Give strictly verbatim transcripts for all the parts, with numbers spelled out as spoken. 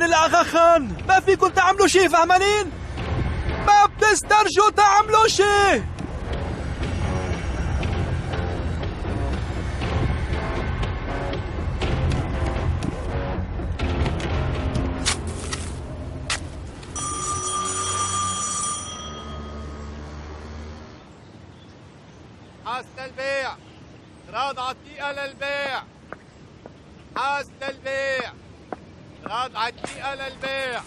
الأغا خان، ما فيكم تعملوا شي، فهمانين؟ ما بتسترجوا تعملوا شي. حاسة البيع، راد عالدقيقة للبيع. حاسة البيع، راد عالدقيقة للبيع.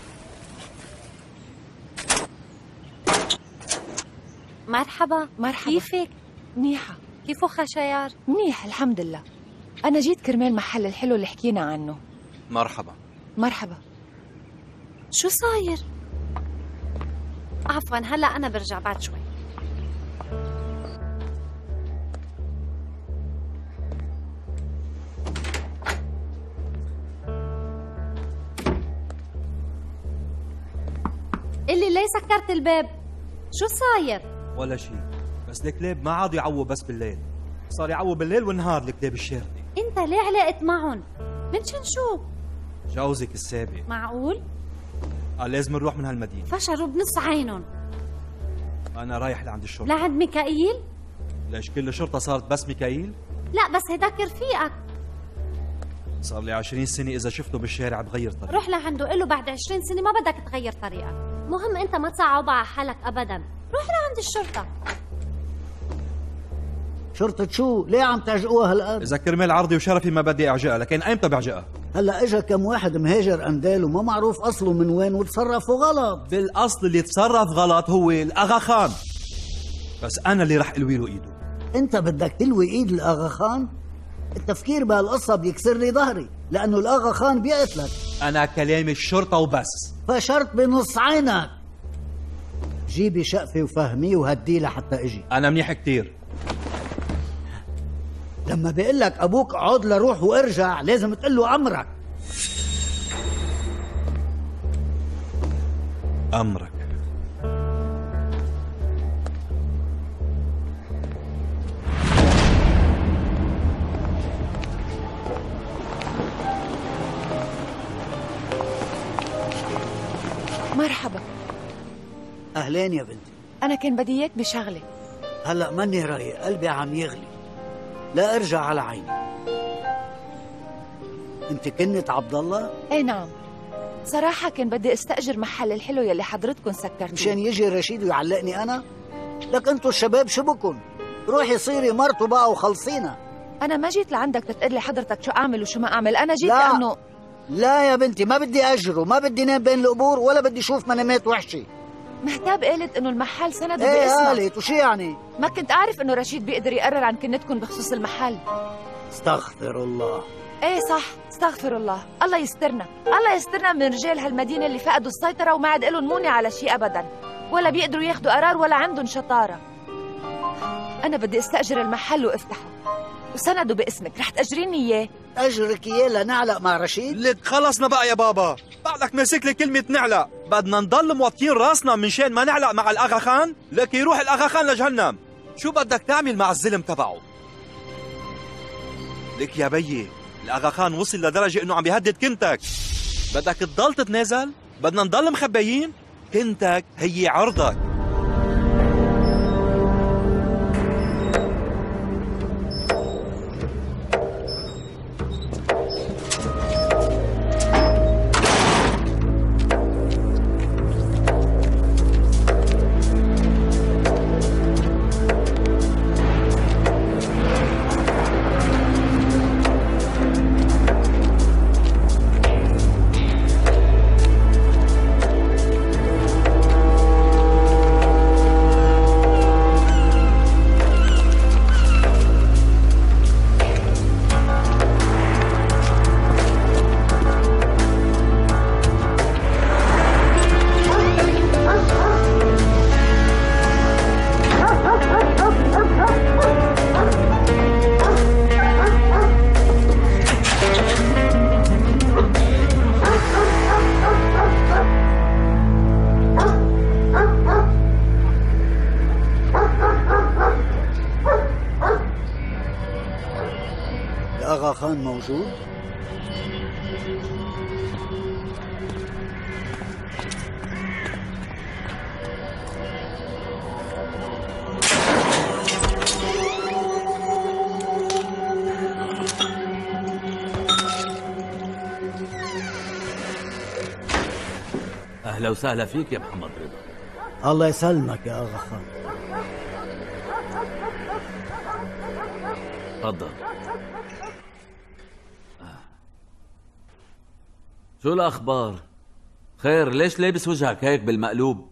مرحبا. مرحبا. كيفك؟ منيحة. كيفو خشايار؟ منيح الحمد لله. أنا جيت كرمال محل الحلو اللي حكينا عنه. مرحبا. مرحبا. شو صاير؟ عفوا هلا أنا برجع بعد شوي. اللي ليه سكرت الباب؟ شو صاير؟ ولا شي، بس الكلاب ما عاد يعووا بس بالليل، صار يعووا بالليل والنهار الكلاب الشارده. انت ليه علقت معهم؟ منشن شو؟ جوزك السابق معقول؟ قال لازم نروح من هالمدينة. فشلوا بنص عينهم. أنا رايح لعند الشرطة. لعند ميكائيل؟ ليش كل الشرطة صارت بس ميكائيل؟ لا بس هداك رفيقك. صار لي عشرين سنة إذا شفته بالشارع بغير طريقة. روح لعنده قله بعد عشرين سنة ما بدك تغير طريقك. مهم انت ما تصعب على حالك ابدا. روح لعند الشرطة. شرطة شو؟ ليه عم تعجقوها هالقد؟ إذا كرمال عرضي وشرفي ما بدي أعجقها، لكن أيمتى بعجقها؟ هلا اجا كم واحد مهاجر اندال وما معروف اصله من وين وتصرفوا غلط. بالأصل اللي تصرف غلط هو الأغا خان، بس أنا اللي رح ألوي له إيده. انت بدك تلوي ايد الاغا خان؟ التفكير بهالقصة بيكسر لي ظهري، لأنه الأغا خان بيقتلك. أنا كلامي الشرطة وبس. فشرط بنص عينك. جيبي شقفة وفهميه وهديه لحتى اجي. أنا منيح كتير. لما بيقول لك أبوك اقعد لروح وارجع لازم تقول له أمرك. أمرك. مرحبا. أهلين يا بنتي. أنا كان بدي إياك بشغلة. هلأ ماني رايق، قلبي عم يغلي. لا ارجع على عيني. انت كنت عبد الله؟ ايه نعم. صراحة كان بدي استأجر محل الحلو يلي حضرتكن سكرتوه مشان يجي رشيد ويعلقني أنا؟ لك انتو الشباب شو بكن؟ روحي صيري مرته بقى وخلصينا. أنا ما جيت لعندك تتقلي حضرتك شو أعمل وشو ما أعمل، أنا جيت لا. لأنه لا يا بنتي ما بدي أجره، ما بدي نام بين القبور ولا بدي أشوف منامات وحشة. مهتاب قالت إنه المحل سنده ايه باسمك. قالت وشي يعني؟ ما كنت أعرف إنه رشيد بيقدر يقرر عن كنتكم بخصوص المحل. استغفر الله. ايه صح، استغفر الله. الله يسترنا، الله يسترنا من رجال هالمدينة اللي فقدوا السيطرة وما عاد إلهم مونة على شيء أبدا، ولا بيقدروا ياخدوا قرار ولا عندهم شطارة. أنا بدي استأجر المحل وافتحه وسنده باسمك، رح تأجريني إياه؟ أجرك إياه لنعلق مع رشيد؟ لك خلصنا بقى يا بابا، بعدك ماسك لي كلمة نعلق، بدنا نضل موطين راسنا من شان ما نعلق مع الأغا خان؟ لك يروح الأغا خان لجهنم، شو بدك تعمل مع الظلم تبعه؟ لك يا بيي، الأغا خان وصل لدرجة إنه عم بيهدد كنتك، بدك تضل تتنازل؟ بدنا نضل مخبيين؟ كنتك هي عرضك. الأغا خان موجود؟ أهلا وسهلا فيك يا محمد رضا. الله يسلمك يا أغا خان. تفضل. شو الأخبار؟ خير، ليش لابس وجهك هيك بالمقلوب؟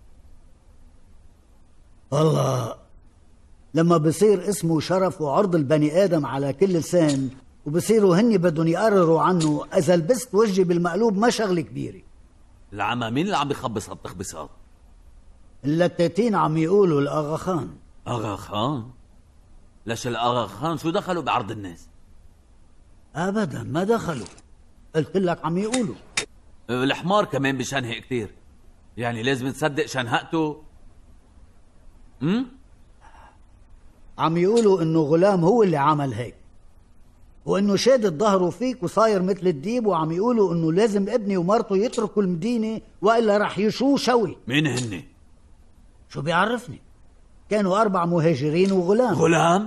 والله لما بصير اسمه شرف وعرض البني آدم على كل لسان وبصيروا هني بدهم يقرروا عنه، إذا لبست وجهي بالمقلوب ما شغلة كبيرة. العمى مين اللي عم بيخبص هالتخبيصات؟ اللتاتين عم يقولوا الأغا خان. أغا خان؟ ليش الأغا خان شو دخلوا بعرض الناس؟ أبدا ما دخلوا، قلت لك عم يقولوا. الحمار كمان بشنهق كتير، يعني لازم نصدق شنهقته؟ امم عم يقولوا انه غلام هو اللي عمل هيك، وانه شادد ظهره فيك وصاير مثل الديب، وعم يقولوا انه لازم ابني ومرته يتركوا المدينة والا رح يشوه شوي. مين هني؟ شو بيعرفني؟ كانوا اربع مهاجرين وغلام. غلام؟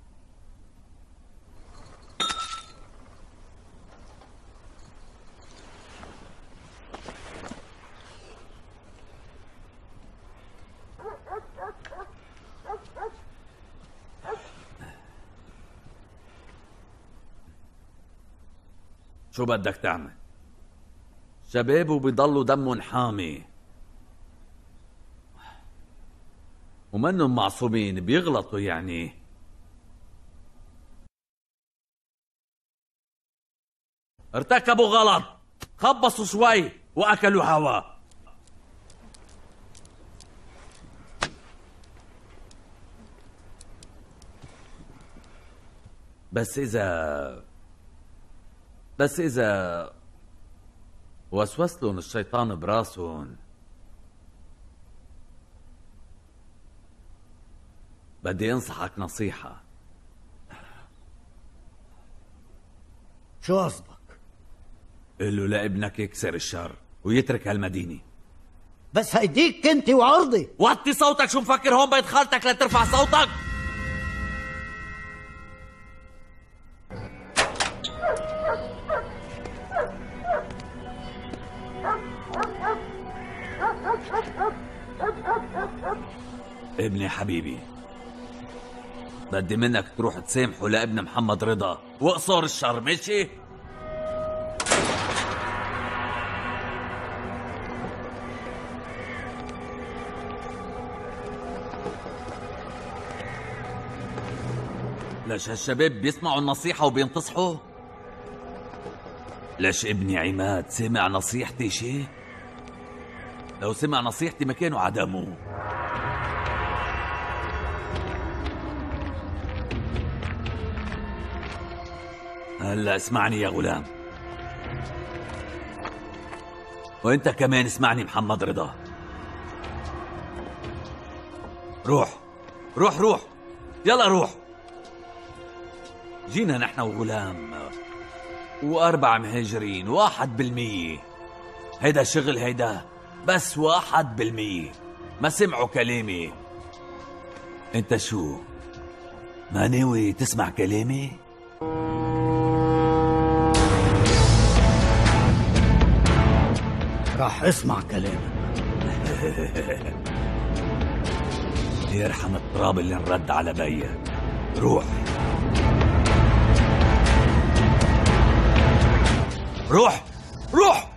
شو بدك تعمل؟ شباب وبيضلوا دمهم حامي ومنهم معصومين، بيغلطوا يعني. ارتكبوا غلط، خبصوا شوي واكلوا هوا. بس اذا بس إذا وسوس لهم الشيطان براسهم، بدي أنصحك نصيحة. شو قصدك؟ قل له لابنك يكسر الشر ويترك هالمدينة. بس هيديك انت وعرضي. وطي صوتك، شو مفكر هون بيت خالتك لترفع صوتك؟ ابني حبيبي، بدي منك تروح تسامحه لابن محمد رضا واقصر الشر، ماشي؟ ليش هالشباب بيسمعوا النصيحة وبينتصحوا؟ ليش ابني عماد سمع نصيحتي شي؟ لو سمع نصيحتي ما كانوا عدموه. هلا اسمعني يا غلام، وانت كمان اسمعني محمد رضا. روح روح روح يلا روح. جينا نحن وغلام واربع مهاجرين، واحد بالمية. هيدا شغل، هيدا بس واحد بالمية. ما سمعوا كلامي. انت شو ما ناوي تسمع كلامي؟ راح اسمع كلامك. يرحم التراب اللي انرد على بيك. روح روح روح.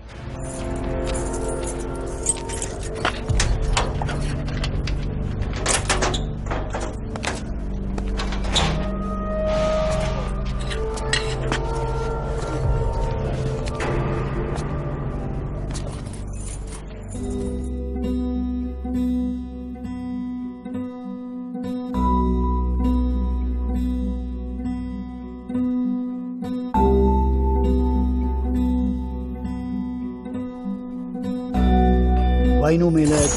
وينو ميلاد؟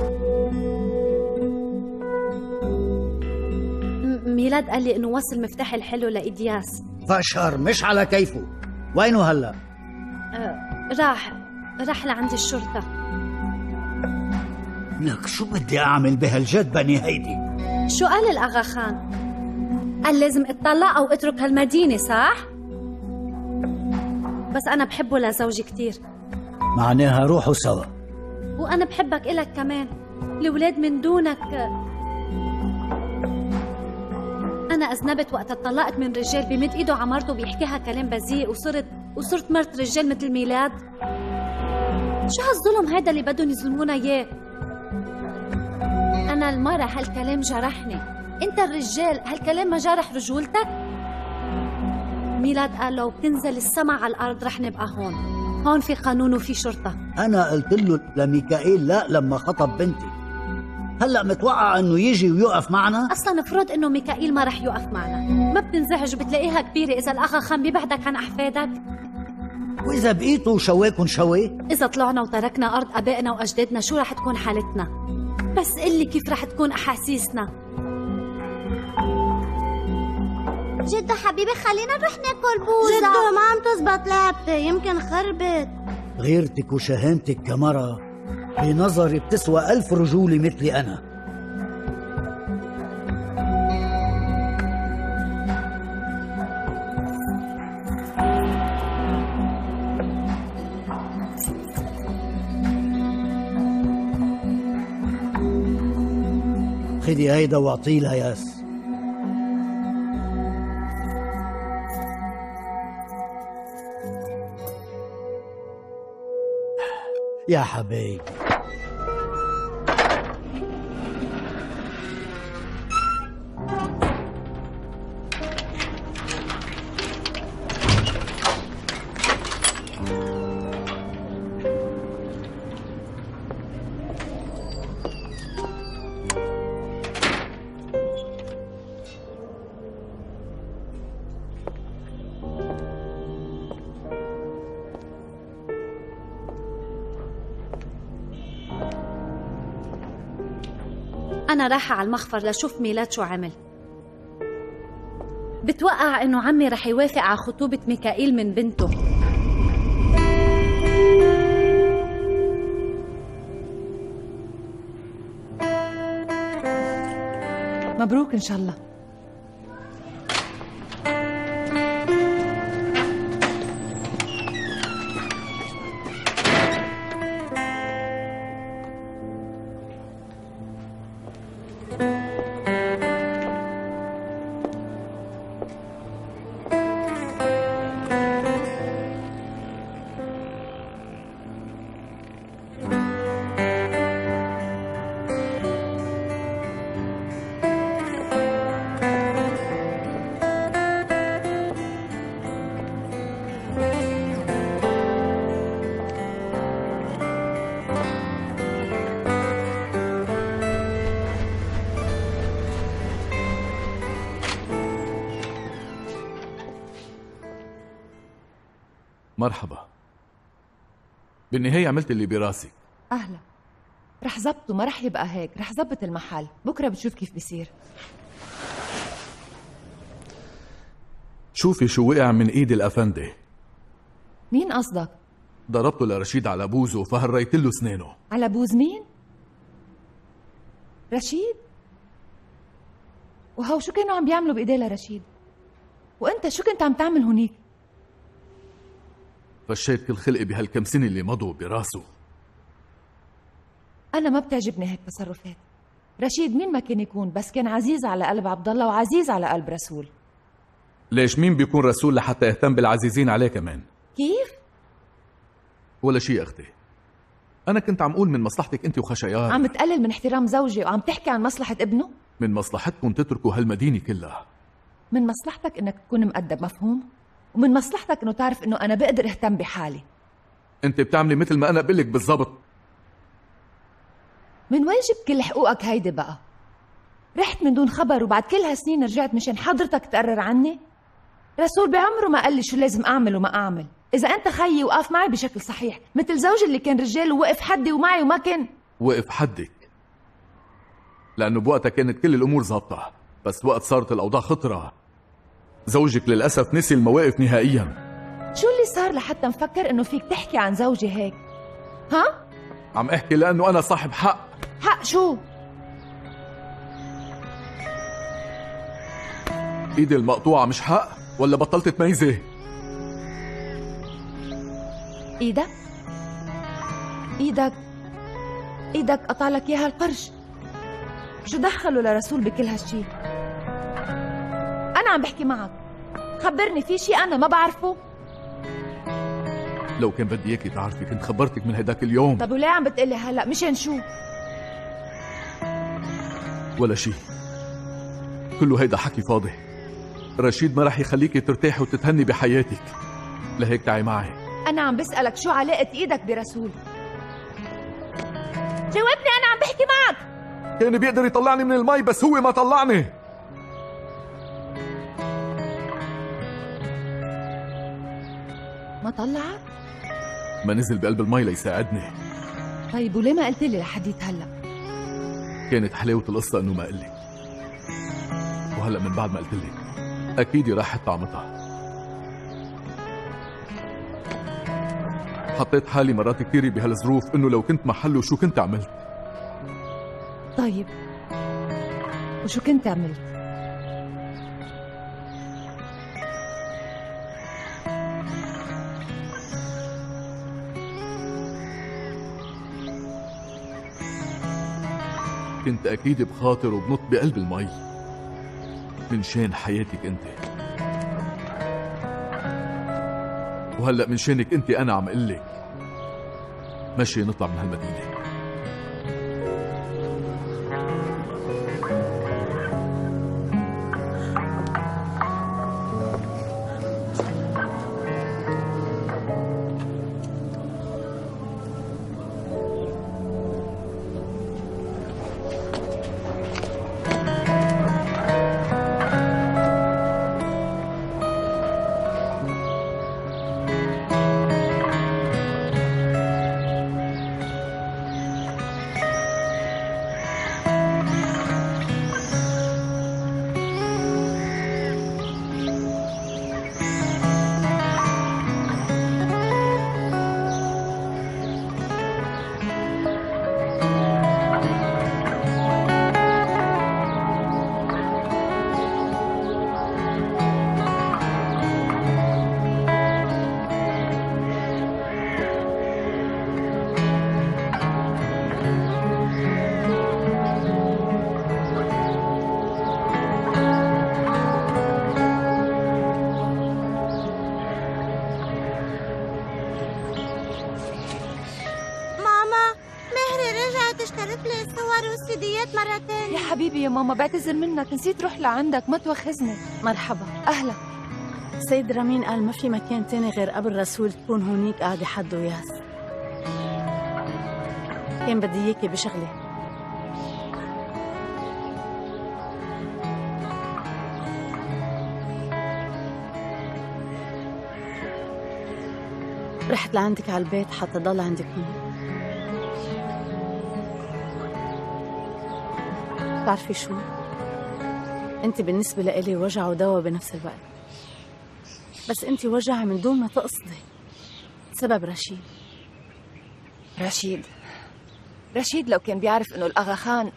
ميلاد قال لي انه وصل مفتاح الحلو لإدياس. فشر مش على كيفه. وينو هلا؟ أه راح راح لعند الشرطة. لك شو بدي اعمل بهالجدبني هيدي؟ شو قال الأغا خان؟ قال لازم اتطلق او اترك هالمدينة، صح؟ بس انا بحبه لزوجي كتير. معناها روحوا سوا. وأنا بحبك إلك كمان. الولاد من دونك. أنا أذنبت وقت اتطلقت من رجال بمد إيده على مرته بيحكيها كلام بذيء وصرت وصرت مرت رجال مثل ميلاد. شو هالظلم هيدا اللي بدهم يظلمونا إياه؟ أنا المرة هالكلام جرحني، أنت الرجال هالكلام ما جرح رجولتك؟ ميلاد قال لو بتنزل السما على الأرض رح نبقى هون، هون في قانون وفي شرطة. أنا قلت له لميكائيل لا لما خطب بنتي، هلأ متوقع إنه يجي ويقف معنا؟ أصلاً افرض إنه ميكائيل ما رح يوقف معنا، ما بتنزعج وبتلاقيها كبيرة إذا الأخ خان بيبعدك عن أحفادك؟ وإذا بقيتوا شواكن شوي؟ إذا طلعنا وتركنا أرض أبائنا وأجدادنا شو رح تكون حالتنا؟ بس قلي كيف رح تكون أحاسيسنا؟ جدو حبيبي خلينا نروح ناكل بوزة. جدو ما عم تزبط لعبتي، يمكن خربت. غيرتك وشهامتك كمرة بنظري بتسوى ألف رجولة مثلي أنا. خذي هيدا واعطيه ياس. يا حبيبي أنا رايحة على المخفر لشوف ميلاد شو عمل. بتوقع إنه عمي رح يوافق على خطوبة ميكائيل من بنته. مبروك إن شاء الله. مرحبا. بالنهاية عملت اللي براسك. أهلا. رح زبطه، ما رح يبقى هيك، رح زبط المحل، بكرة بتشوف كيف بيصير. شوفي شو وقع من ايد الأفندي. مين قصدك؟ ضربته لرشيد على بوزه فهريت له سنينه. على بوز مين؟ رشيد؟ وهو شو كانوا عم بيعملوا بإيديه لرشيد؟ وأنت شو كنت عم تعمل هونيك؟ فشيت كل خلقي بهالكم سنة اللي مضوا براسه. أنا ما بتعجبني هيك تصرفات. رشيد مين ما كان يكون، بس كان عزيز على قلب عبد الله وعزيز على قلب رسول. ليش مين بيكون رسول لحتى يهتم بالعزيزين عليه كمان؟ كيف؟ ولا شيء أختي، أنا كنت عم أقول من مصلحتك أنت وخشيار. عم تقلل من احترام زوجي وعم تحكي عن مصلحة ابنه؟ من مصلحتكم تتركوا هالمدينة كلها. من مصلحتك إنك تكون مؤدب، مفهوم؟ ومن مصلحتك إنه تعرف إنه أنا بقدر أهتم بحالي. أنت بتعملي مثل ما أنا بقلك بالضبط. من وين جبت كل حقوقك هيدي بقى؟ رحت من دون خبر وبعد كل هالسنين رجعت مشان حضرتك تقرر عني؟ رسول بعمره ما قال لي شو لازم أعمل وما أعمل. إذا أنت خيي وقف معي بشكل صحيح مثل زوجي اللي كان رجال ووقف حدي ومعي وما كان وقف حدك، لأنه بوقتها كانت كل الأمور ظابطة، بس وقت صارت الأوضاع خطرة زوجك للأسف نسي المواقف نهائياً. شو اللي صار لحتى مفكر إنه فيك تحكي عن زوجي هيك؟ ها؟ عم أحكي لأنه أنا صاحب حق. حق شو؟ إيدي المقطوعة مش حق ولا بطلت تميزي؟ إيدك؟ إيدك ايدك قطع لك اياها القرش. شو دخلوا لرسول بكل هالشي؟ انا عم بحكي معك، خبرني في شي انا ما بعرفه. لو كان بدي اياكي تعرفي كنت خبرتك من هداك اليوم. طب وليه عم بتقلي هلا؟ مشان شو؟ ولا شي، كله هيدا حكي فاضي. رشيد ما رح يخليكي ترتاحي وتتهني بحياتك، لهيك تعي معي. انا عم بسألك شو علاقة ايدك برسول؟ جاوبني، انا عم بحكي معك. كان بيقدر يطلعني من المي بس هو ما طلعني. ما طلعك؟ ما نزل بقلب المي ليساعدني. طيب وليه ما قلت لي لحديت هلا؟ كانت حلاوة القصة انه ما قلك، وهلا من بعد ما قلت لك اكيد راحت طعمتها. حطيت حالي مرات كثيرة بهالظروف انه لو كنت محله شو كنت عملت. طيب وشو كنت عملت؟ كنت اكيد بخاطر وبنط بقلب المي من شان حياتك انت، وهلا من شانك انت انا عم قلك مشي نطلع من هالمدينة. يا حبيبي يا ماما بعتذر منك، نسيت روح لعندك، ما توخزني. مرحبا. أهلا. السيد رامين قال ما في مكان تاني غير قبر رسول تكون هونيك قاعدة حد وياس. كان بدي اياكي بشغلي. رحت لعندك على البيت حتى ضل عندك هون. بتعرفي شو؟ انت بالنسبة لإلي وجع ودواء بنفس الوقت، بس انت وجع من دون ما تقصدي سبب رشيد. رشيد رشيد لو كان بيعرف انه الأغا خان.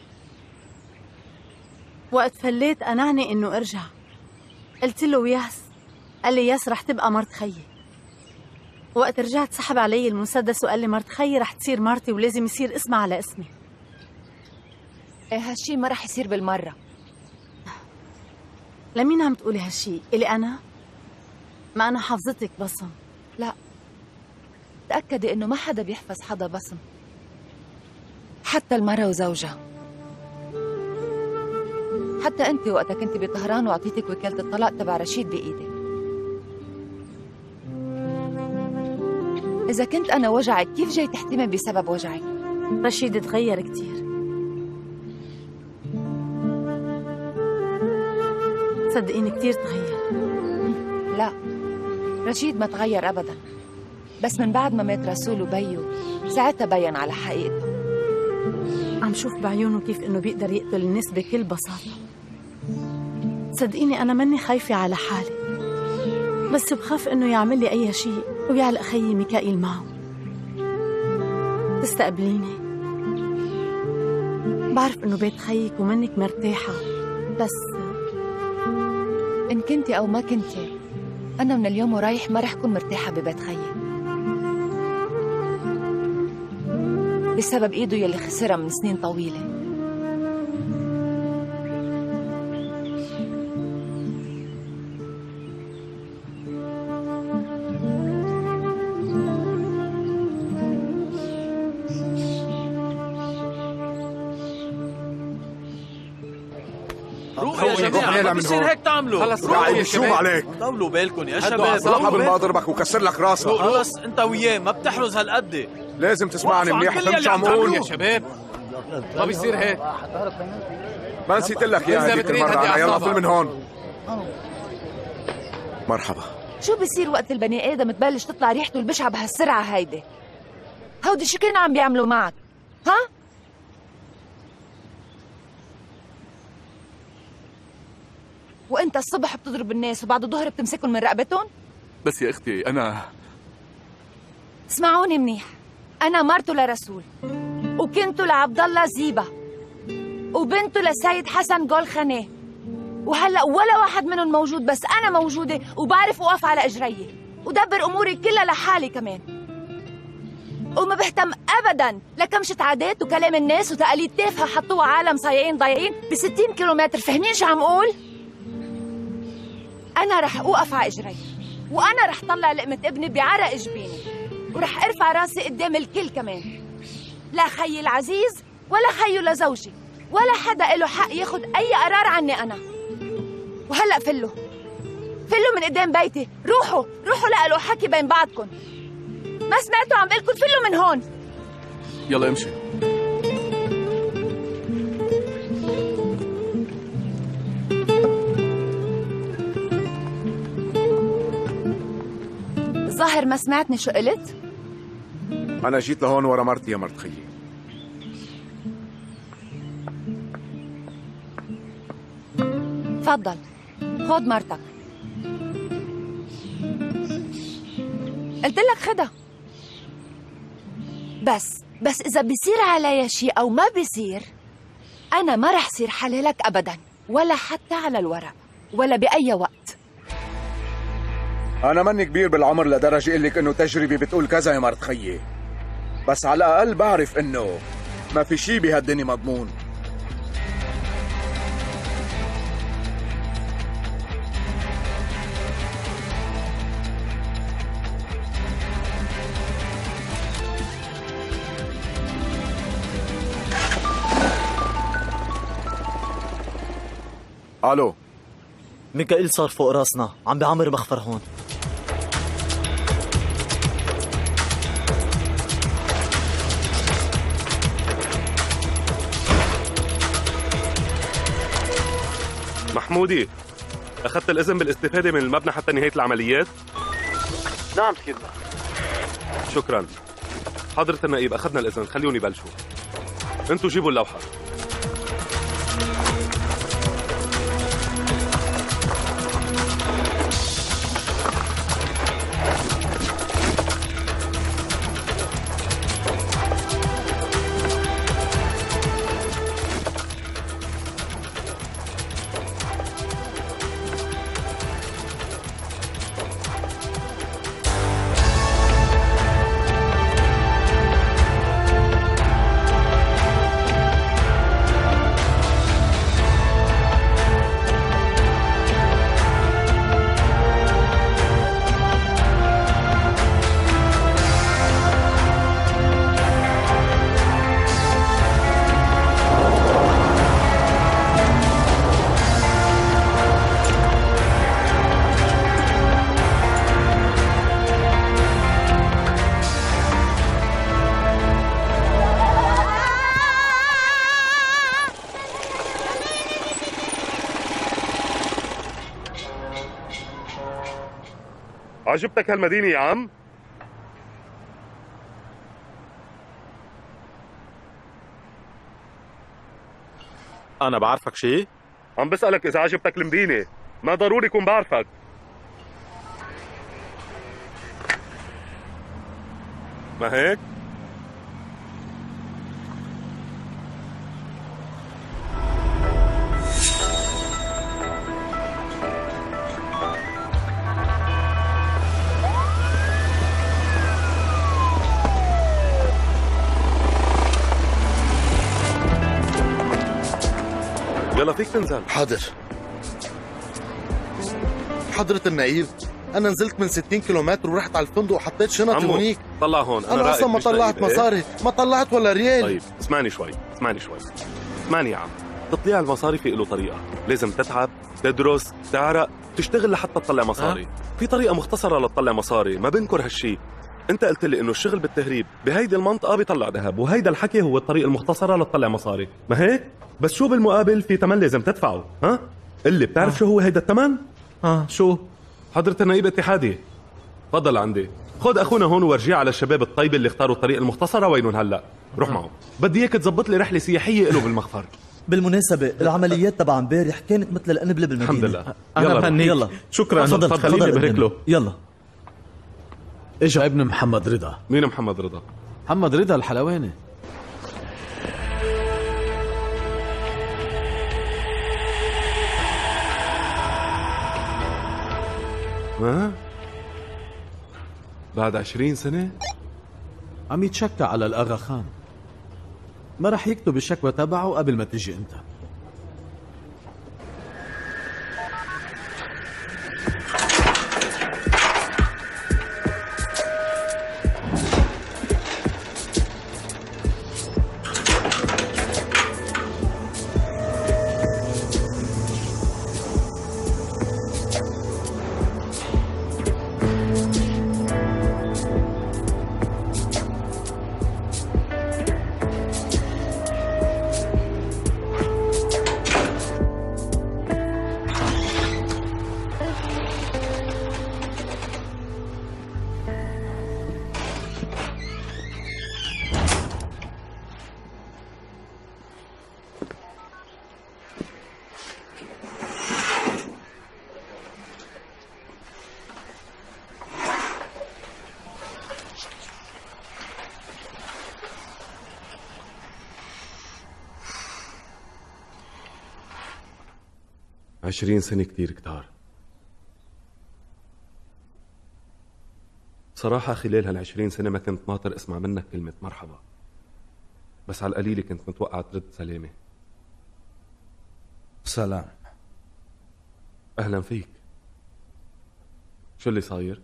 وقت فليت قنعني انه ارجع، قلت له ياس، قال لي ياس رح تبقى مرت خيي. وقت رجعت سحب علي المسدس وقال لي مرت خيي رح تصير مرتي ولازم يصير اسمها على اسمي. ايه هالشي ما رح يصير بالمرة. لمين عم تقولي هالشي؟ إلي أنا؟ ما أنا حافظتك بصم. لا، تأكدي إنه ما حدا بيحفظ حدا بصم، حتى المرة وزوجها. حتى أنت وقتها كنت بطهران وعطيتك وكالة الطلاق تبع رشيد بإيدك. إذا كنت أنا وجعك كيف جاي تحتمي بسبب وجعي؟ رشيد تغير كتير، صدقيني كتير تغير. لا، رشيد ما تغير أبداً، بس من بعد ما مات رسول وبيو ساعتها بين على حقيقته. عم شوف بعيونه كيف إنه بيقدر يقتل الناس بكل بساطة. صدقيني أنا مني خايفة على حالي، بس بخاف إنه يعمل لي أي شيء ويعلق خيي ميكائيل معه. تستقبليني، بعرف إنه بيت خيك ومنك مرتاحة، بس إن كنتي أو ما كنتي أنا من اليوم ورايح ما رح كون مرتاحة ببيت خيي. بسبب إيده يلي خسرها من سنين طويلة. روحوا يا جماعة، ما بصير هيك تعملوا. خلص روحوا شو عليك؟ طولوا بالكم يا شباب. قبل ما اضربك وكسر لك راسك. خلص انت وياه ما بتحرز هالقد. لازم تسمعني منيح. فهمت شو عم اقول يا شباب؟ ما بيصير هيك. ما نسيت لك يا هذيك المرة. أنا يلا فل من هون. مرحبا. شو بصير وقت البني آدم تبلش تطلع ريحته البشعة بهالسرعة هيدي؟ هودي شو كانوا عم بيعملوا معك؟ ها؟ وانت الصبح بتضرب الناس وبعد الظهر بتمسكهم من رقبتهم؟ بس يا اختي انا اسمعوني منيح، انا مرته لرسول وكنته لعبد الله زيبه وبنته لسيد حسن جول خاناه، وهلا ولا واحد منهم موجود، بس انا موجوده وبعرف اوقف على اجري ودبر اموري كلها لحالي كمان، وما بهتم ابدا لكمشة عادات وكلام الناس وتقاليد تافهه حطوها عالم صايعين ضايعين ب ستين كيلومتر. فهمين شو عم اقول؟ انا رح اوقف على اجري، وانا رح طلع لقمه ابني بعرق جبيني، ورح ارفع راسي قدام الكل كمان. لا خيي العزيز ولا خيو لزوجي ولا حدا له حق ياخد اي قرار عني انا. وهلا فلوا فلوا من قدام بيتي، روحوا روحوا لقلوا حكي بين بعضكم. ما سمعتوا عم بقلكم فلوا من هون. يلا امشي. ظاهر ما سمعتني شو قلت؟ أنا جيت لهون ورا مرتي يا مرت خيي. تفضل خد مرتك. قلت لك خدها. بس بس إذا بيصير علي شيء أو ما بيصير، أنا ما رح صير حلالك أبداً، ولا حتى على الورق ولا بأي وقت. أنا مني كبير بالعمر لدرجة أقول لك إنه تجربة بتقول كذا يا مرت خيي، بس على الأقل بعرف إنه ما في شي بهالدنيا مضمون. الو، ميكائيل صار فوق راسنا، عم بيعمر مخفر هون. محمودي، أخذت الإذن بالاستفادة من المبنى حتى نهاية العمليات؟ نعم سيدنا. شكرا. حضرة النائب أخذنا الإذن، خليوني يبلشوا. أنتوا جيبوا اللوحة. عجبتك هالمدينة يا عم؟ أنا بعرفك شي؟ عم بسألك إذا عجبتك المدينة، ما ضروري يكون بعرفك. ما هيك؟ يلا فيك تنزل. حاضر. حضرة النقيب، أنا نزلت من ستين كيلومتر ورحت على الفندق وحطيت شنطي هونيك. طلع هون. أنا, أنا أصلا ما طلعت مصاري، ايه؟ ما طلعت ولا ريال. طيب اسمعني شوي، اسمعني شوي. اسمعني يا عم، تطليع المصاري في له طريقة، لازم تتعب، تدرس، تعرق، تشتغل لحتى تطلع مصاري. أه؟ في طريقة مختصرة لتطلع مصاري، ما بنكر هالشي. انت قلت لي انه الشغل بالتهريب بهيدي المنطقة بيطلع ذهب، وهيدا الحكي هو الطريقة المختصرة لتطلع مصاري، ما هيك؟ بس شو بالمقابل في ثمن لازم تدفعه، ها؟ اللي بتعرف آه. شو هو هيدا الثمن؟ اه شو؟ حضرة النقيب اتحادي، تفضل عندي، خد اخونا هون وورجيه على الشباب الطيبة اللي اختاروا الطريقة المختصرة وينهم هلا، روح معه، بدي اياك تزبط لي رحلة سياحية له بالمخفر. بالمناسبة العمليات تبع امبارح كانت مثل القنبلة بالمدينة. الحمد لله. يلا يلا يلا شكرا. تفضل خليني ابارك له. يلا. اجا ابن محمد رضا. مين محمد رضا؟ محمد رضا الحلواني. ها؟ بعد عشرين سنة؟ عم يتشكى على الأغا خان، ما رح يكتب الشكوى تبعه قبل ما تجي انت. عشرين سنة كتير كتار. صراحة خلال هالعشرين سنة ما كنت ناطر اسمع منك كلمة مرحبا، بس على القليلة كنت متوقع ترد سلامة. سلام. أهلا فيك. شو اللي صاير؟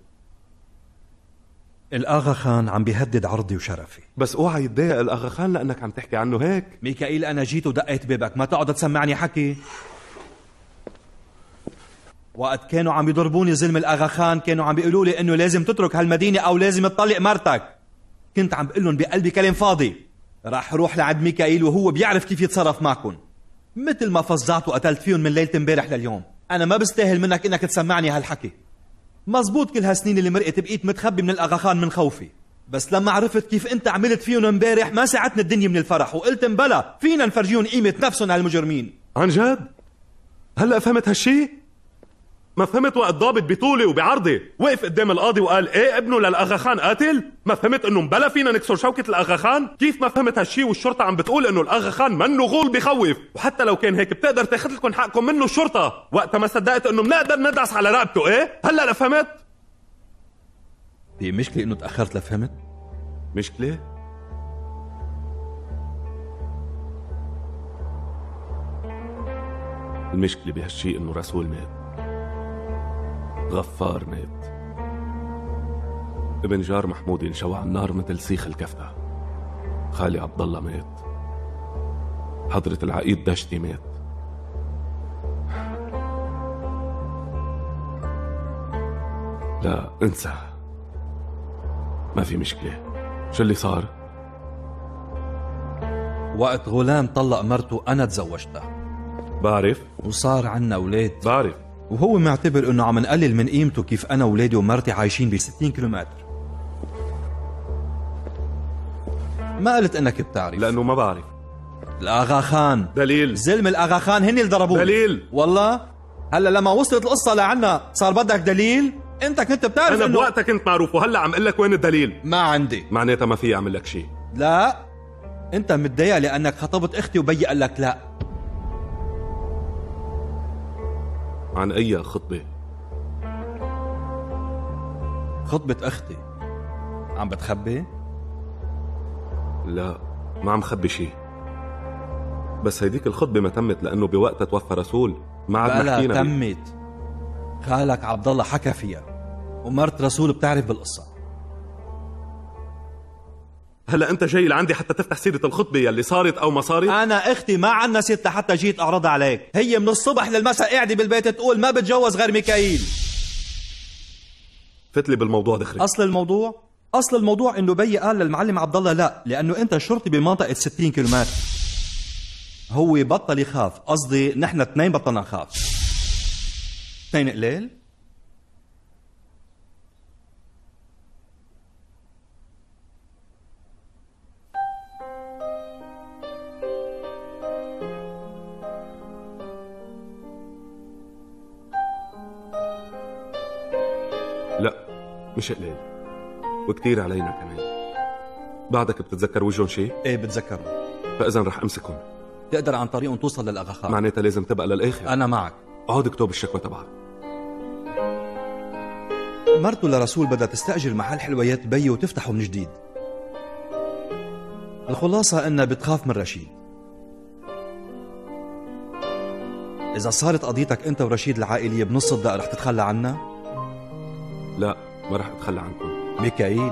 الآغا خان عم بيهدد عرضي وشرفي. بس اوعى يتضايق الآغا خان لأنك عم تحكي عنه هيك. ميكائيل أنا جيت ودقيت بابك، ما تقعد تسمعني حكي. وقت كانوا عم يضربوني ظلم الآغا خان كانوا عم بيقولوا لي إنه لازم تترك هالمدينة أو لازم تطلق مرتك. كنت عم بقول لهم بقلبي كلام فاضي، راح روح لعند ميكائيل وهو بيعرف كيف يتصرف معكم، مثل ما فظعت وقتلت فيهم من ليلة امبارح لليوم. أنا ما بستاهل منك إنك تسمعني هالحكي. مزبوط كل هالسنين اللي مرقت بقيت متخبي من الآغا خان من خوفي، بس لما عرفت كيف أنت عملت فيهم امبارح ما ساعدتني الدنيا من الفرح، وقلت مبلا فينا نفرجيهم قيمة نفسهم هالمجرمين. عن جد؟ هلأ فهمت هالشي؟ ما فهمت وقت ضابط بطولي وبعرضي وقف قدام القاضي وقال ايه ابنه للآغا خان قاتل؟ ما فهمت انه مبلا فينا نكسر شوكة الآغا خان؟ كيف ما فهمت هالشي والشرطة عم بتقول انه الآغا خان منه غول بخوف، وحتى لو كان هيك بتقدر تاخذ لكم حقكم منه الشرطة، وقتها ما صدقت انه بنقدر ندعس على رقبته. ايه؟ هلا لفهمت؟ هي مشكلة انه تأخرت لفهمت؟ مشكلة؟ المشكلة بهالشي انه رسول مات، غفار مات، ابن جار محمود انشوى على النار مثل سيخ الكفتة، خالي عبد الله مات، حضرة العقيد دشتي مات. لا انسى، ما في مشكلة. شو اللي صار؟ وقت غلام طلق مرته أنا تزوجتها. بعرف. وصار عنا أولاد. بعرف. وهو معتبر انه عم نقلل من قيمته كيف انا وولادي ومرتي عايشين ب ستين كيلومتر. ما قلت انك بتعرف لانه ما بعرف. الآغا خان. دليل. زلم الآغا خان هن اللي ضربوه. دليل. والله هلا لما وصلت القصة لعنا صار بدك دليل؟ انت كنت بتعرف انا إنه... بوقتها كنت معروف وهلا عم اقول لك وين الدليل. ما عندي. معناتها ما في اعمل لك شيء. لا انت متضايق لانك خطبت اختي وبي قال لك لا. عن أي خطبة؟ خطبة أختي. عم بتخبي؟ لا ما عم خبي شي. بس هيديك الخطبة ما تمت لأنه بوقتها توفى رسول. ما عاد بلا حكينا تمت. خالك عبد الله حكى فيها ومرت رسول بتعرف بالقصة. هلا أنت جاي لعندي حتى تفتح سيرة الخطبة يلي صارت أو ما صارت؟ أنا أختي ما عنا ست لحتى جيت أعرضها عليك. هي من الصبح للمساء قاعدة بالبيت تقول ما بتجوز غير ميكائيل. فتلي بالموضوع دخري. أصل الموضوع أصل الموضوع إنه بي قال للمعلم عبد الله لا، لأنه أنت شرطي بمنطقة ستين كيلومتر. هو بطل يخاف، قصدي نحن اثنين بطلنا نخاف. اثنين قليل؟ لا مش قليل، وكتير علينا كمان. بعدك بتتذكر وجهن شيء؟ ايه بتذكرهم. فإذا رح أمسكهم. تقدر عن طريقهم توصل للأغاخان. معناتها لازم تبقى للآخر. أنا معك. عود اكتب الشكوى تبعك. مرته لرسول بدها تستأجر محل حلويات بي وتفتحه من جديد. الخلاصة إنها بتخاف من رشيد. إذا صارت قضيتك أنت ورشيد العائلية بنص الدقة رح تتخلى عنا؟ لا ما رح أتخلى عنكم. ميكائيل،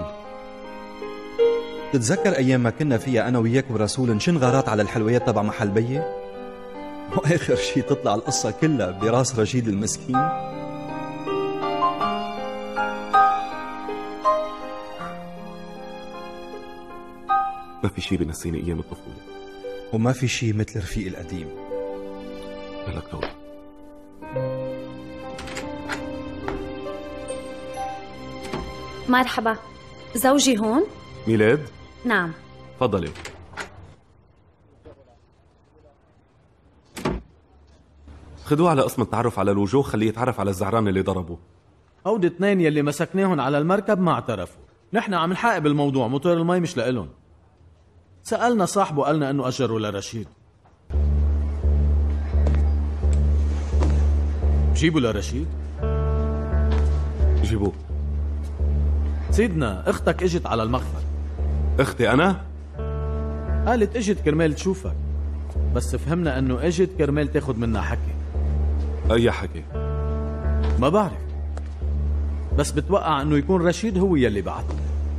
تتذكر أيام ما كنا فيها أنا وياك ورسول نشن غارات على الحلويات تبع محل بي؟ وآخر شي تطلع القصة كلها براس رشيد المسكين؟ ما في شي بنسيني أيام الطفولة، وما في شي مثل رفيق القديم. يلا اكتب. مرحبا، زوجي هون؟ ميلاد؟ نعم. تفضلي. خدوه على قسم التعرف على الوجوه، خليه يتعرف على الزعران اللي ضربه. هودي اثنين يلي مسكناهم على المركب ما اعترفوا. نحن عم نحقق بالموضوع، موتور المي مش لإلهم. سألنا صاحبه قالنا انه اجروا لرشيد. جيبوا لرشيد. جيبوه. سيدنا اختك اجت على المخفر. اختي انا؟ قالت اجت كرمال تشوفك، بس فهمنا انه اجت كرمال تاخد منا حكي. اي حكي؟ ما بعرف، بس بتوقع انه يكون رشيد هو يلي بعته.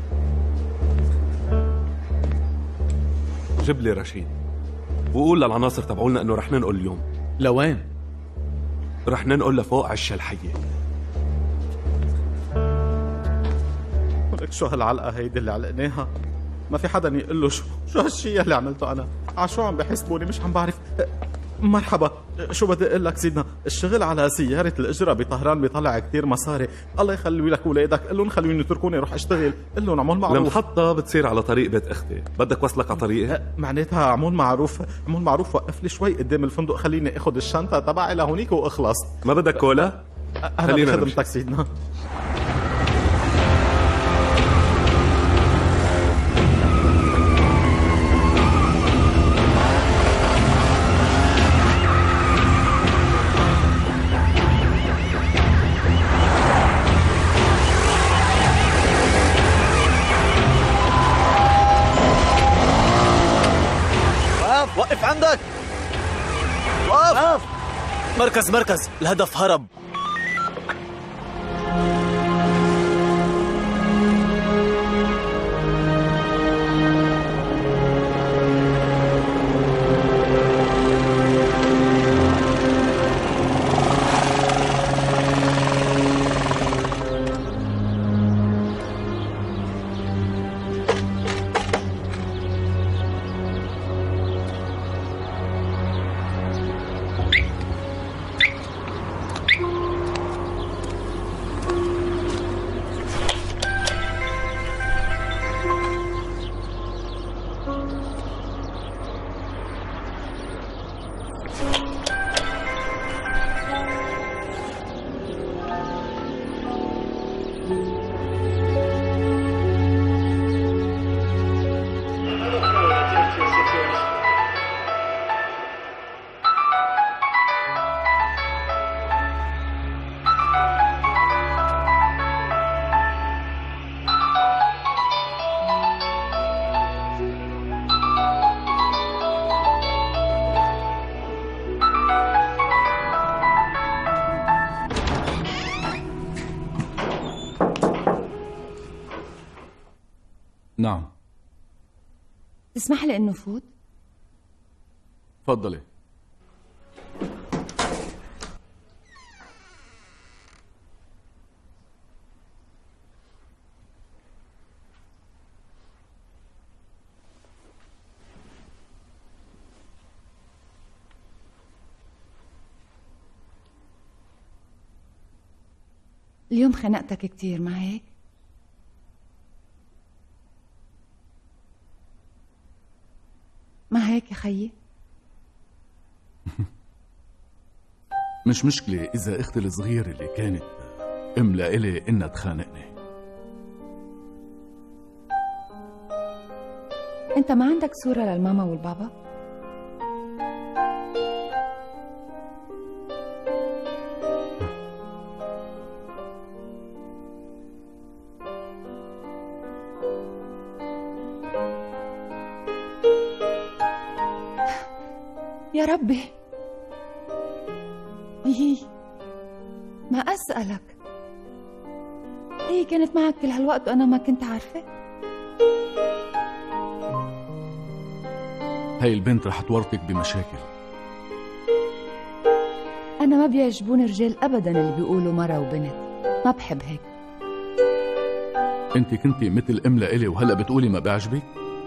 جيب لي رشيد وقول للعناصر تبعولنا انه رح ننقل اليوم. لوين؟ رح ننقل لفوق عشة الحية. ولك شو هالعلقة هيدي اللي علقناها؟ ما في حدا يقول له شو شو هالشي اللي عملته انا؟ ع شو عم بحسبوني؟ مش عم بعرف. مرحبا، شو بدي اقول لك سيدنا؟ الشغل على سيارة الإجرة بطهران بيطلع كتير مصاري، الله يخلي لك ولادك، قل لهم خلوني يتركوني اروح اشتغل، قل لهم عمول معروف. المحطة بتصير على طريق بيت اختي، بدك وصلك على طريقي؟ معناتها عمول معروف، عمول معروف وقف لي شوي قدام الفندق، خليني اخذ الشنطة تبعي لهونيك واخلص. ما بدك كولا؟ خلينا بخدمتك سيدنا. وقف عندك. وقف. مركز مركز، الهدف هرب. نعم. تسمح لي انه فوت؟ تفضلي. اليوم خنقتك كتير، ما هيك؟ ما هيك يا خيي؟ مش مشكلة إذا أختي الصغيرة اللي كانت أم لإلي إنها تخانقني. أنت ما عندك صورة للماما والبابا؟ يا ربي، هي ما أسألك، هي كانت معك كل هالوقت وأنا ما كنت عارفة؟ هاي البنت رح تورطك بمشاكل. أنا ما بيعجبوني رجال أبداً اللي بيقولوا مرة وبنت، ما بحب هيك. أنت كنتي مثل أم لإلي وهلأ بتقولي ما بيعجبك؟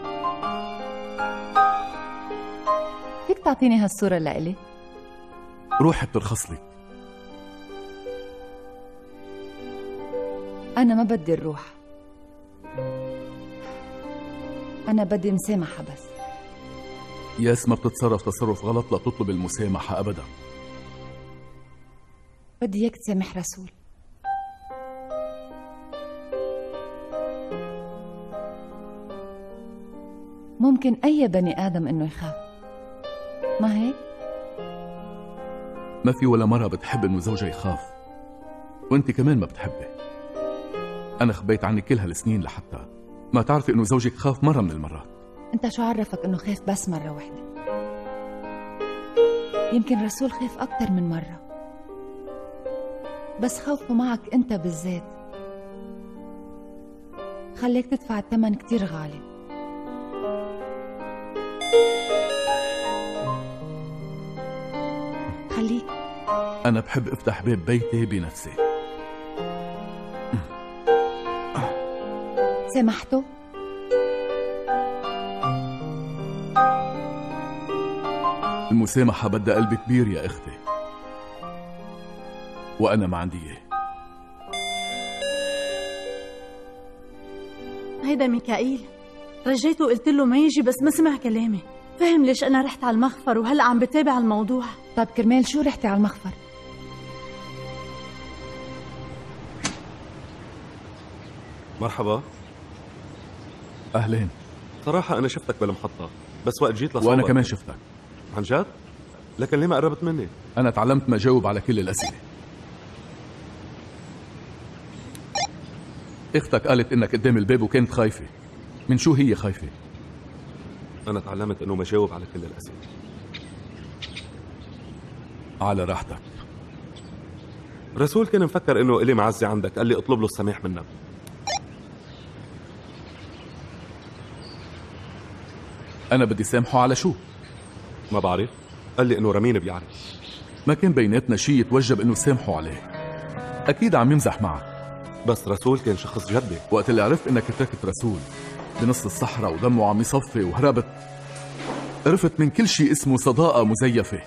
فيك تعطيني هالصورة لإلي؟ روحي بترخص لك. أنا ما بدي الروح، أنا بدي مسامحة بس. ياس ما بتتصرف تصرف غلط لتطلب المسامحة أبدا. بدي إياك تسامح رسول. ممكن أي بني آدم إنه يخاف، ما هيك؟ ما في ولا مرة بتحب إنه زوجها يخاف، وأنت كمان ما بتحبي. أنا خبيت عنك كل هالسنين لحتى ما تعرفي إنه زوجك خاف مرة من المرات. أنت شو عرفك إنه خاف بس مرة واحدة؟ يمكن رسول خاف أكتر من مرة، بس خوفه معك أنت بالذات خليك تدفع الثمن كتير غالي. خليك. أنا بحب أفتح باب بيتي بنفسي. سامحته؟ المسامحة بدها قلب كبير يا أختي، وأنا ما عندي إياه. هيدا ميكائيل، رجيته وقلت له ما يجي بس ما سمع كلامي. فهم ليش أنا رحت على المخفر وهلأ عم بتابع الموضوع. طيب كرمال شو رحتي على المخفر؟ مرحبا. أهلين. صراحة أنا شفتك بالمحطة، بس وقت جيت لصوبك. وأنا كمان شفتك. عن جد؟ لكن ليه ما قربت مني؟ أنا تعلمت ما أجاوب على كل الأسئلة. اختك قالت إنك قدام الباب وكانت خايفة. من شو هي خايفة؟ أنا تعلمت إنه ما جاوب على كل الأسئلة. على راحتك. رسول كان مفكر إنه إلي معزة عندك، قال لي اطلب له السماح منك. أنا بدي سامحه على شو؟ ما بعرف، قال لي إنه رمين بيعرف. ما كان بيناتنا شي يتوجب إنه سامحه عليه. أكيد عم يمزح معك. بس رسول كان شخص جدي. وقت اللي عرفت إنك تركت رسول بنص الصحراء ودمه عم يصفي وهربت، عرفت من كل شي اسمه صداقة مزيفة.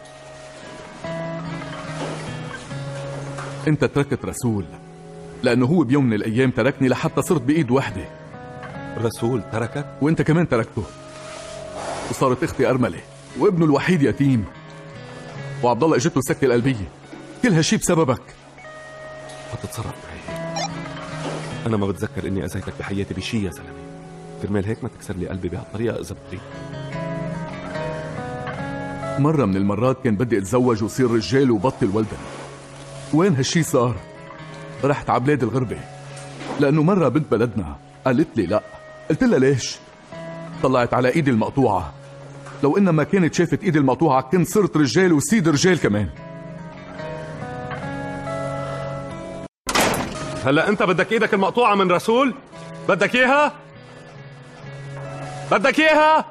انت تركت رسول لأنه هو بيوم من الأيام تركني لحتى صرت بإيد وحدة. رسول تركك؟ وانت كمان تركته، وصارت اختي أرملة وابنه الوحيد يتيم، وعبد الله اجته السكتة القلبية. كل هالشي بسببك. هتتصرف معي؟ أنا ما بتذكر إني أذيتك بحياتي بشي يا زلمة. كرمال هيك ما تكسر لي قلبي بهالطريقة إذا بتريد. مرة من المرات كان بدي أتزوج وصير رجال وبطل ولدن. وين هالشي صار؟ رحت على بلاد الغربة، لأنه مرة بنت بلدنا قالت لي لا. قلت لها ليش؟ طلعت على إيدي المقطوعة. لو إنها ما كانت شافت إيدي المقطوعة كنت صرت رجال وسيد رجال كمان. هلا أنت بدك إيدك المقطوعة من رسول؟ بدك إياها؟ بدك اياها؟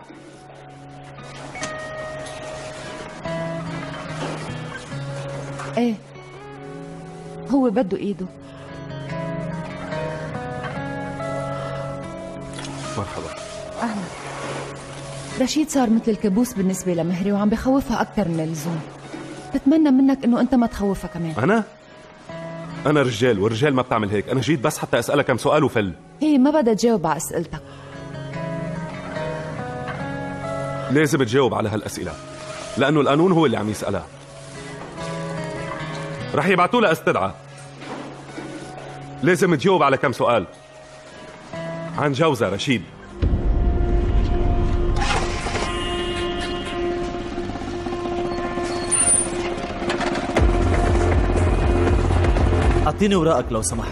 ايه هو بده ايده. مرحبا. اهلا. رشيد صار مثل الكابوس بالنسبة لمهري وعم بخوفها أكثر من اللزوم. بتمنى منك إنه أنت ما تخوفها كمان. أنا؟ أنا رجال والرجال ما بتعمل هيك. أنا جيت بس حتى أسألها كم سؤال وفل. هي ما بدها تجاوب على أسئلتك. لازم تجاوب على هالأسئلة لأنه القانون هو اللي عم يسألها. رح يبعتوا لها استدعاء. لازم تجاوب على كم سؤال عن جوزها رشيد. أعطيني وراءك لو سمحت.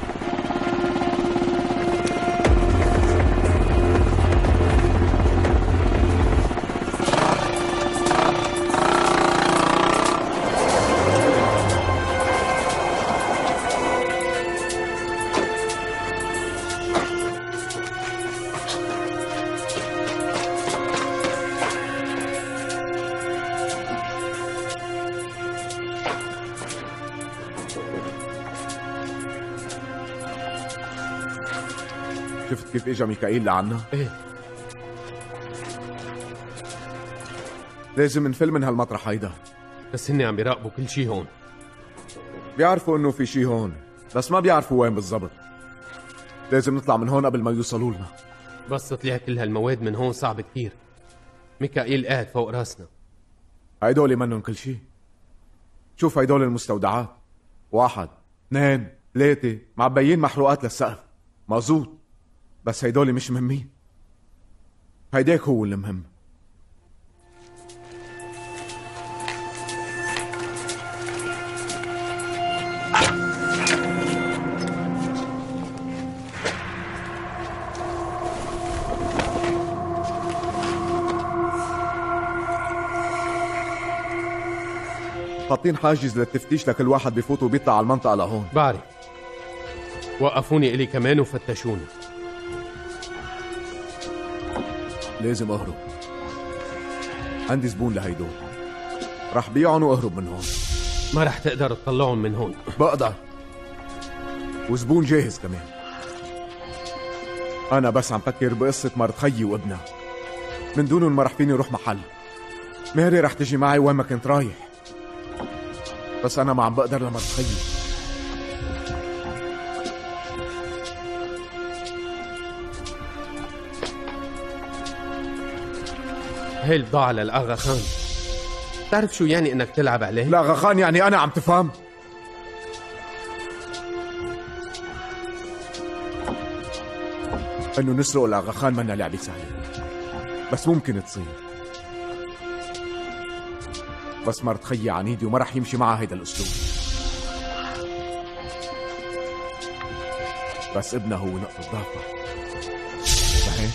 شفت كيف اجا ميكائيل لعنا؟ ايه لازم نفل من هالمطرح هيدا. بس هن عم بيراقبوا كل شي هون. بيعرفوا انه في شي هون بس ما بيعرفوا وين بالضبط. لازم نطلع من هون قبل ما يوصلوا لنا. بس تطلع كل هالمواد من هون صعب كتير. ميكائيل قاعد فوق راسنا. هيدول منهم كل شي. شوف هيدول المستودعات، واحد اثنين ثلاثة معبيين محروقات للسقف. مظبوط، بس هيدول مش مهمين. هيداك هو اللي مهم. حاطين حاجز للتفتيش لكل واحد بيفوت وبيطلع على المنطقة لهون. بعرف. وقفوني إلي كمان وفتشوني. لازم اهرب. عندي زبون لهيدول، رح بيعهم واهرب من هون. ما رح تقدر تطلعهم من هون. بقدر، وزبون جاهز كمان. انا بس عم فكر بقصة مرت خيي وابنها. من دونهم ما رح فيني اروح محل. مهري رح تجي معي وين ما كنت رايح، بس انا ما عم بقدر لمرت خيي. هي البضاعة للأغا خان. تعرف شو يعني انك تلعب عليه؟ الأغا خان يعني انا، عم تفهم؟ انه نسرق الأغا خان منا لعبة سهلة، بس ممكن تصير. بس مرت خيي عنيدي وما رح يمشي معها هيدا الاسلوب. بس ابنها هو نقطة ضعفها، صحيح؟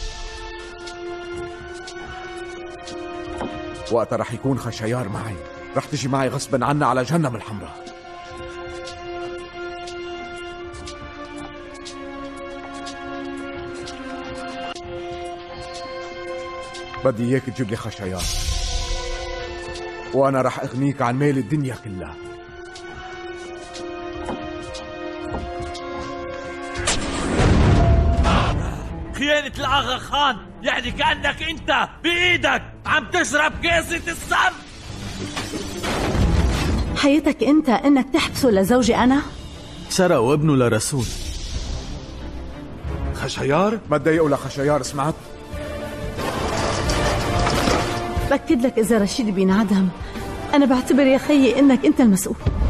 وقتها رح يكون خشيار معي، رح تجي معي غصبا عنا على جهنم الحمراء. بدي اياك تجيب لي خشيار، وانا رح اغنيك عن مال الدنيا كلها. خيانة الأغا خان يعني كأنك أنت بإيدك عم تشرب كاسة السم. حياتك أنت إنك تحبسه لزوجي أنا؟ سرقوا ابنه لرسول. خشيار؟ ما تضايقوا لخشيار، سمعت؟ بأكد لك إذا رشيد بينعدم أنا بعتبر يا خيي إنك أنت المسؤول.